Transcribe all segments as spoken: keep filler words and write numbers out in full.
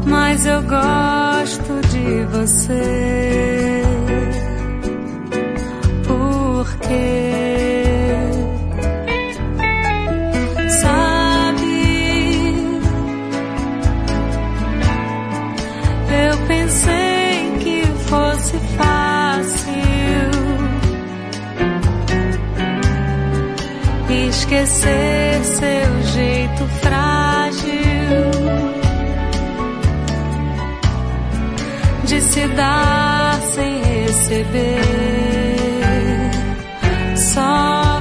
mas eu gosto de você. Porque pensei que fosse fácil esquecer seu jeito frágil de se dar sem receber. Só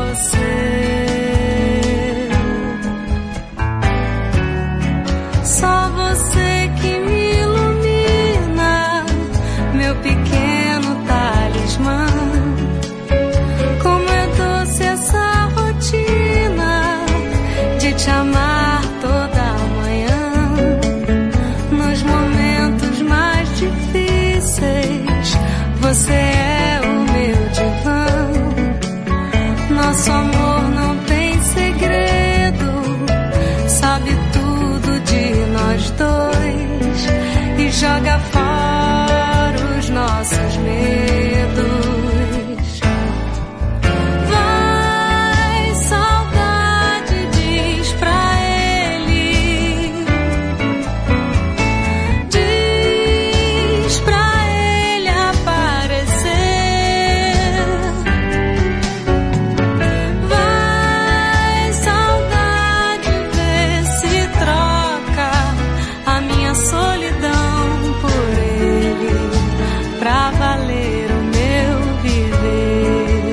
você, só você que me pequeno talismã. Como é doce essa rotina de te amar toda manhã. Nos momentos mais difíceis, você é o meu divã. Nosso amor não tem segredo, sabe tudo de nós dois e joga fora os nossos medos. Vai, saudade, diz pra ele, diz pra ele aparecer. Vai, saudade, vê se troca a minha solidão por ele, pra valer o meu viver.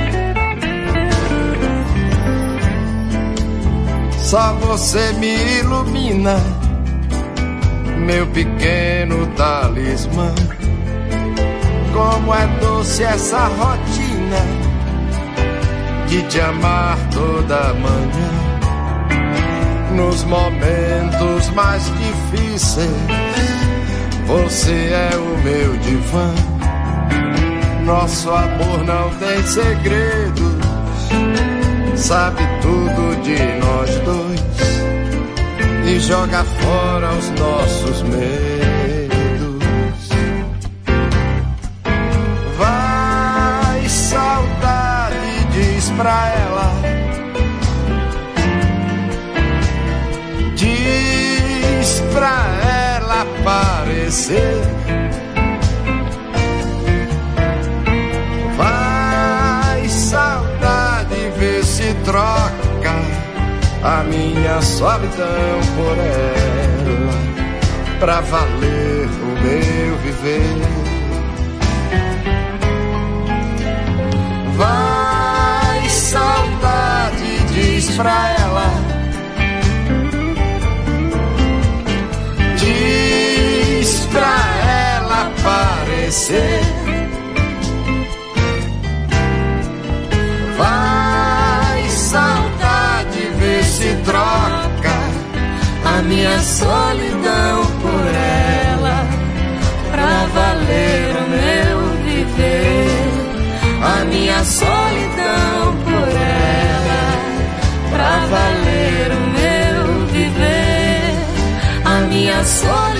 Só você me ilumina, meu pequeno talismã. Como é doce essa rotina de te amar toda manhã. Nos momentos mais difíceis, você é o meu divã. Nosso amor não tem segredos, sabe tudo de nós dois e joga fora os nossos medos. Vai, saudade, diz pra ela, diz pra ela aparecer. Vai, saudade, vê se troca a minha solidão por ela, pra valer o meu viver. Vai, saudade, diz pra ela, diz pra ela aparecer. Vai, saudade, vê se troca a minha solidão por ela, pra valer o meu viver. A minha solidão por ela, pra valer o meu viver. A minha solidão